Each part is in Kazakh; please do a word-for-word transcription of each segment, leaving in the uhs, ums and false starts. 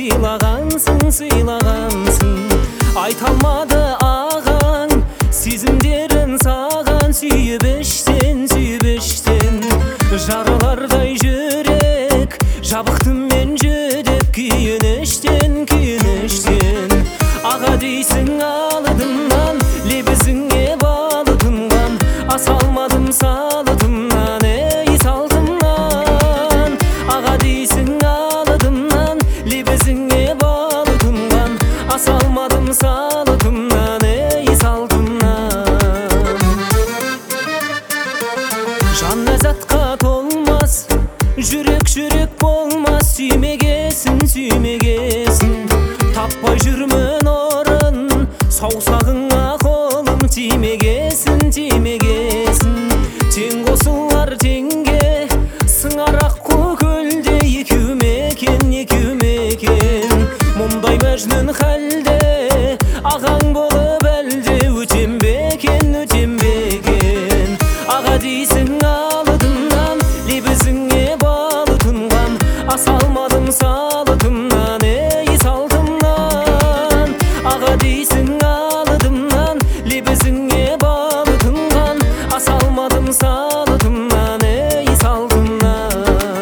сыйлағансың, сыйлағансың. Айталмады ағаң сезімдерін саған, сүйіп іштен, сүйіп іштен. Жарылардай жүрек жабықтым мен жүдеп, күйініштен, күйініштен. Аға дейсің алыдымнан, лебізіңе балы тұнған, асалмадым салыдымнан, ей салдымнан. Аға дейсің алыдымнан, лебізіңе балы тұнған, асалмадым салыдымнан, ей салдымнан. Жан ләззатқа толмас, жүрек жүрек болмас, сүймегесін, сүймегесін. Таппай жүрмін орын, саусағыңа қолым тимегесін, тимегесін. Тең қосылар теңге, сыңарақ көлде, екеу мекен, екеу мекен. Мұндай мәжнүн халде ағаң болып әлде, өтем бекен, өтем бекен. Аға дейсің алыдымнан, лебізіңе балы тұнған, асалмадым салыдымнан, ей салдымнан. Аға дейсің алыдымнан, лебізіңе балы тұнған, асалмадым салыдымнан, ей салдымнан.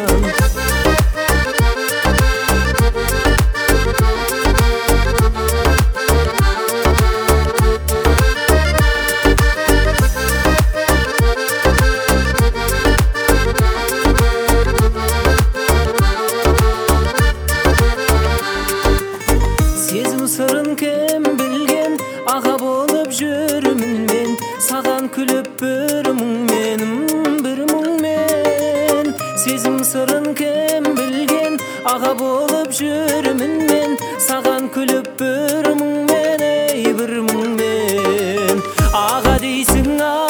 Сезім сырын кем білген, аға болып жүрмін мен, саған күліп бір мұңмен, бір мұңмен. Сезім сырын кем білген, аға болып жүрмін мен, саған күліп бір мұңмен, ей бір мұңмен. Аға дейсің